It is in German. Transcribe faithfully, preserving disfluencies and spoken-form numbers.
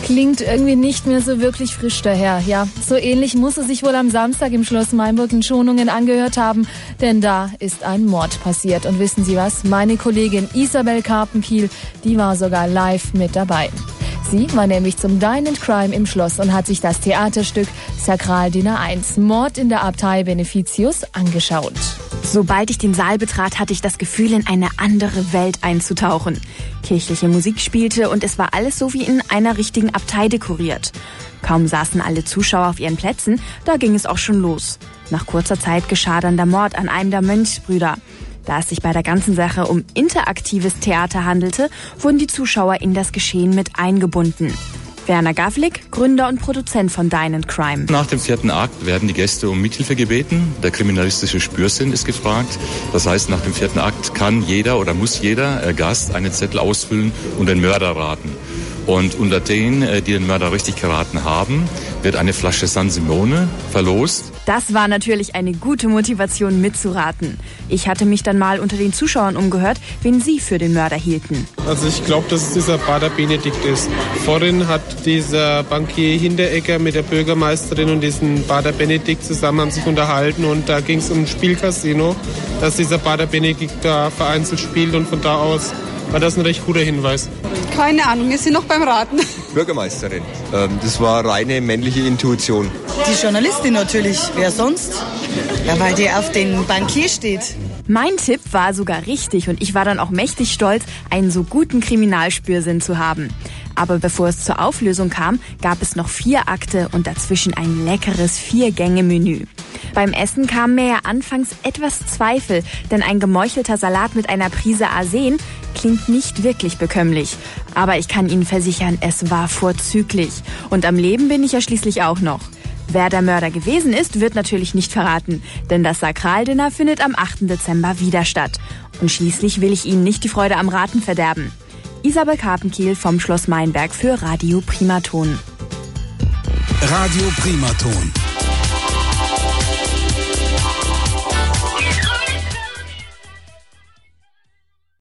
Klingt irgendwie nicht mehr so wirklich frisch daher. Ja, so ähnlich muss es sich wohl am Samstag im Schloss Mainburg in Schonungen angehört haben, denn da ist ein Mord passiert. Und wissen Sie was? Meine Kollegin Isabel Karpenkiel, die war sogar live mit dabei. Sie war nämlich zum Dine and Crime im Schloss und hat sich das Theaterstück Sakraldiener eins, Mord in der Abtei Beneficius, angeschaut. Sobald ich den Saal betrat, hatte ich das Gefühl, in eine andere Welt einzutauchen. Kirchliche Musik spielte und es war alles so wie in einer richtigen Abtei dekoriert. Kaum saßen alle Zuschauer auf ihren Plätzen, da ging es auch schon los. Nach kurzer Zeit geschah dann der Mord an einem der Mönchsbrüder. Da es sich bei der ganzen Sache um interaktives Theater handelte, wurden die Zuschauer in das Geschehen mit eingebunden. Werner Gavlik, Gründer und Produzent von Dine and Crime. Nach dem vierten Akt werden die Gäste um Mithilfe gebeten. Der kriminalistische Spürsinn ist gefragt. Das heißt, nach dem vierten Akt kann jeder oder muss jeder Gast einen Zettel ausfüllen und den Mörder raten. Und unter denen, die den Mörder richtig geraten haben, wird eine Flasche San Simone verlost. Das war natürlich eine gute Motivation mitzuraten. Ich hatte mich dann mal unter den Zuschauern umgehört, wen sie für den Mörder hielten. Also ich glaube, dass es dieser Pater Benedikt ist. Vorhin hat dieser Bankier Hinteregger mit der Bürgermeisterin und diesem Pater Benedikt zusammen haben sich unterhalten und da ging es um ein Spielcasino, dass dieser Pater Benedikt da vereinzelt spielt und von da aus war das ein recht guter Hinweis. Keine Ahnung, wir sind noch beim Raten. Bürgermeisterin. Ähm, das war reine männliche Intuition. Die Journalistin natürlich. Wer sonst? Ja, weil die auf den Bankier steht. Mein Tipp war sogar richtig und ich war dann auch mächtig stolz, einen so guten Kriminalspürsinn zu haben. Aber bevor es zur Auflösung kam, gab es noch vier Akte und dazwischen ein leckeres Vier-Gänge-Menü. Beim Essen kamen mir ja anfangs etwas Zweifel, denn ein gemeuchelter Salat mit einer Prise Arsen klingt nicht wirklich bekömmlich. Aber ich kann Ihnen versichern, es war vorzüglich. Und am Leben bin ich ja schließlich auch noch. Wer der Mörder gewesen ist, wird natürlich nicht verraten, denn das Sakraldinner findet am achten Dezember wieder statt. Und schließlich will ich Ihnen nicht die Freude am Raten verderben. Isabel Karpenkiel vom Schloss Mainberg für Radio Primaton. Radio Primaton.